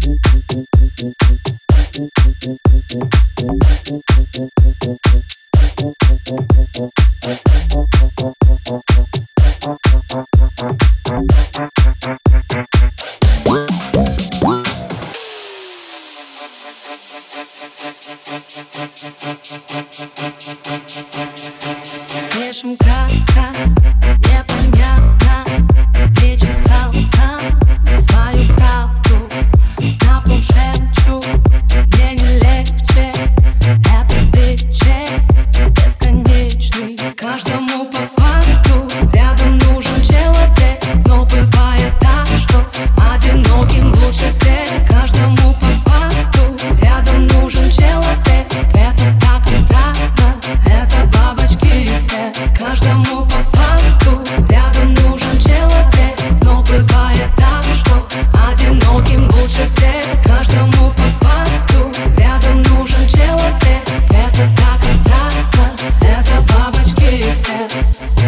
Слишком кратко, непонятно, причесал сам свою правду. На пол шепчу, мне не легче. Это вечер бесконечный, каждому по факту. Рядом нужен человек, но бывает так, что одиноким лучше всех. Каждому по факту, рядом нужен человек. Это так не странно, это бабочки эффект. Каждому по факту, рядом нужен человек, но бывает так, что одиноким лучше всех. Каждому по факту, рядом нужен человек. Это так абстрактно, это бабочки эффект.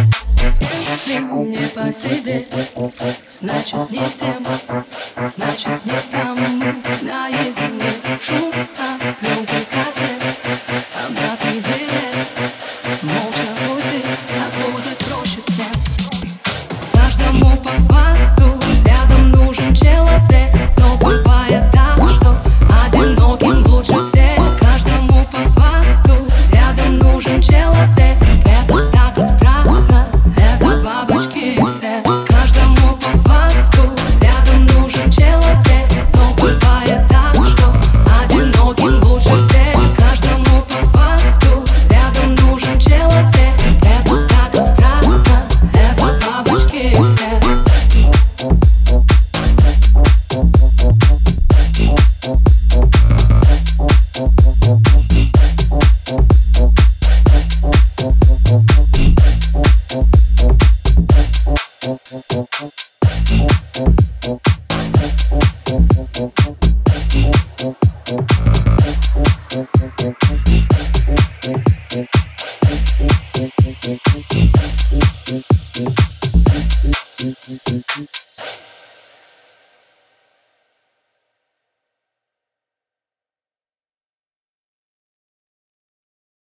Если не по себе, значит не с тем, значит не там мы наедине. Шум от пленки кассет, обратный билет. Молча уйти, так будет проще всем. Каждому по факту, рядом нужен человек, но бывает так, что одиноким лучше всех. Каждому по факту, рядом нужен человек. Это так абстрактно, это бабочки эффект. Каждому по факту, рядом нужен человек, но бывает так, что одиноким лучше всех. Каждому по факту, рядом нужен человек. Это так абстрактно, это бабочки эффект. Thank you.